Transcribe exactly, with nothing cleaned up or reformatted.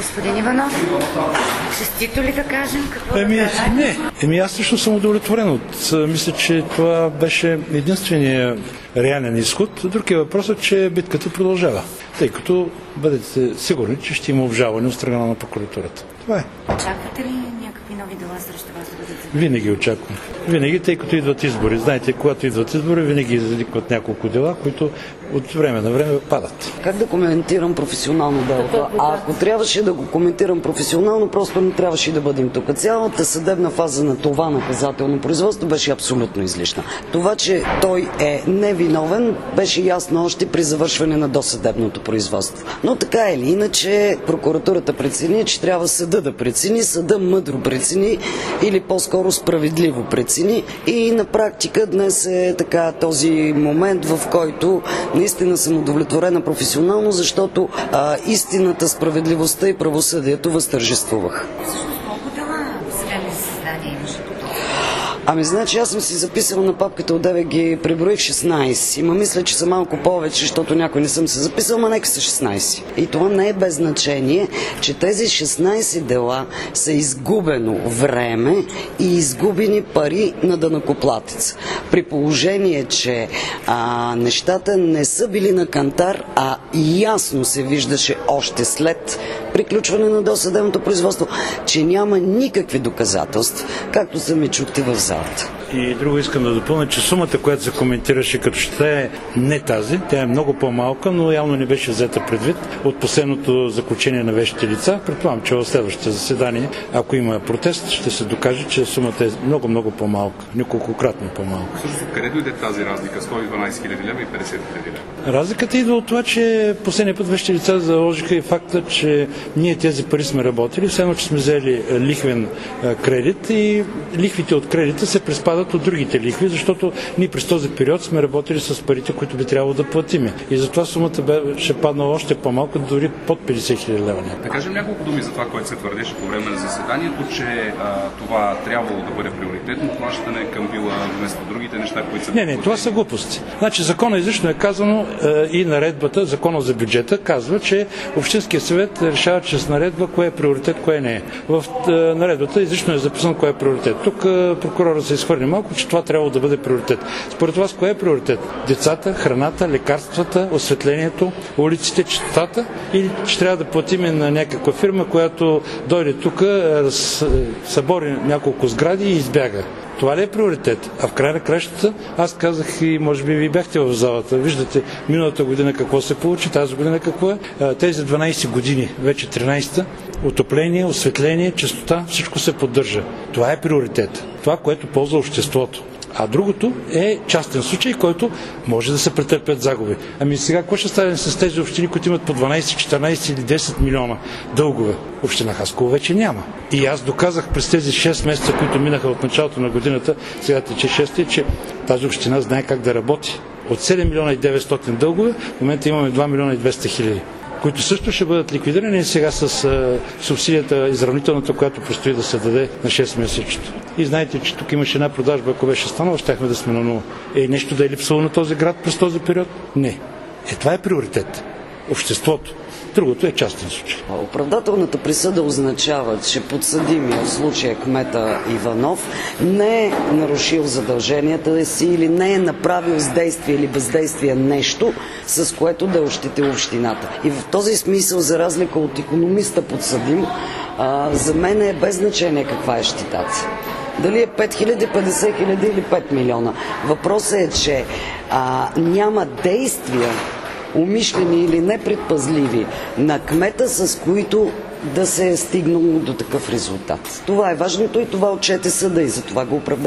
Господин Иванов, честито ли да кажем? Какво Еми, да кажем? не. Еми, аз също съм удовлетворен от. Мисля, че това беше единствения реален изход. Друг е въпросът, че битката продължава, тъй като бъдете сигурни, че ще има обжалване от страна на прокуратурата. Това е. Очаквате ли някакви нови дела срещу вас да бъдат? Винаги очаквам. Винаги, тъй като идват избори. Знаете, когато идват избори, винаги изликват няколко дела, които от време на време падат. Как да коментирам професионално делото? А ако трябваше да го коментирам професионално, просто не трябваше да бъдем тук. Цялата съдебна фаза на това наказателно производство беше абсолютно излишна. Това, че той е невиновен, беше ясно още при завършване на досъдебното производство. Но така или иначе, прокуратурата прецени, че трябва съда да прецени, съда мъдро прецени или по-скоро справедливо прецени. И на практика днес е така този момент, в който наистина съм удовлетворена професионално, защото а, истината, справедливостта и правосъдието възтържествувах. Колко дела съдебни заседания имаше по това? Ами, значи, аз съм си записала на папката, отдеве ги преброих шестнайсет. Има мисля, че са малко повече, защото някой не съм се записал, но нека са шестнайсет. И това не е без значение, че тези шестнайсет дела са изгубено време и изгубени пари на данъкоплатец. При положение, че а, нещата не са били на кантар, а ясно се виждаше още след приключване на досъдебното производство, че няма никакви доказателства, както са ми чути в залата. И друго искам да допълня, че сумата, която се коментираше като щета, е не тази, тя е много по-малка, но явно не беше взета предвид от последното заключение на вещите лица. Предполагам, че в следващото заседание, ако има протест, ще се докаже, че сумата е много-много по-малка, неколкократно по-малка. Също къде дойде тази разлика? сто и дванайсет хиляди лева и петдесет хиляди лева? Разликата идва от това, че последния път вещите лица заложиха и факта, че ние тези пари сме работили, все едно, че сме взели лихвен кредит и лихвите от кредита се приспадат от другите лихви, защото ние през този период сме работили с парите, които би трябвало да платиме. И затова сумата ще паднала още по-малко, дори под петдесет хиляди лева. Да кажем няколко думи за това, което се твърдеше по време на заседанието, че а, това трябвало да бъде приоритетно плащане към била вместо другите неща, които са... Не, не, това са глупости. Значи закона изрично е казано е, и наредбата, закона за бюджета казва, че Общинския съвет решава чрез наредба кое е приоритет, кое не е. В е, наредбата изрично е записано кое е приоритет. Тук е, прокурора се изхвърли малко, че това трябва да бъде приоритет. Според вас, кое е приоритет? Децата, храната, лекарствата, осветлението, улиците, чистотата, или че трябва да платиме на някаква фирма, която дойде тук, събори няколко сгради и избяга? Това ли е приоритет? А в края на кращата, аз казах и може би ви бяхте в залата. Виждате миналата година какво се получи, тази година какво е. Тези дванайсет години, вече тринайсета, отопление, осветление, чистота, всичко се поддържа. Това е приоритет. Това, което ползва обществото. А другото е частен случай, който може да се претърпят загуби. Ами сега, какво ще стане с тези общини, които имат по дванайсет, четиринайсет или десет милиона дългове? Община Хасково вече няма. И аз доказах през тези шест месеца, които минаха от началото на годината, сега тече шест, че тази община знае как да работи. От седем милиона и деветстотин дългове, в момента имаме два милиона и двеста хиляди, които също ще бъдат ликвидирани сега с а, субсидията изравнителната, която предстои да се даде на шест месечето. И знаете, че тук имаше една продажба, ако беше станала, щяхме да сме на нула. Е, нещо да е липсвало на този град през този период? Не. Е, това е приоритет. Обществото. Другото е частен случай. Оправдателната присъда означава, че подсъдимия, в случая кмета Иванов, не е нарушил задълженията си или не е направил с действие или бездействие нещо, с което да е ощетил общината. И в този смисъл, за разлика от икономиста подсъдим, а, за мен е без значение каква е щетата. Дали е пет хиляди, петдесет хиляди или пет милиона. Въпросът е, че а, няма действия, умишлени или непредпазливи, на кмета, с които да се е стигнало до такъв резултат. Това е важното и това отчете съда и за това го оправда.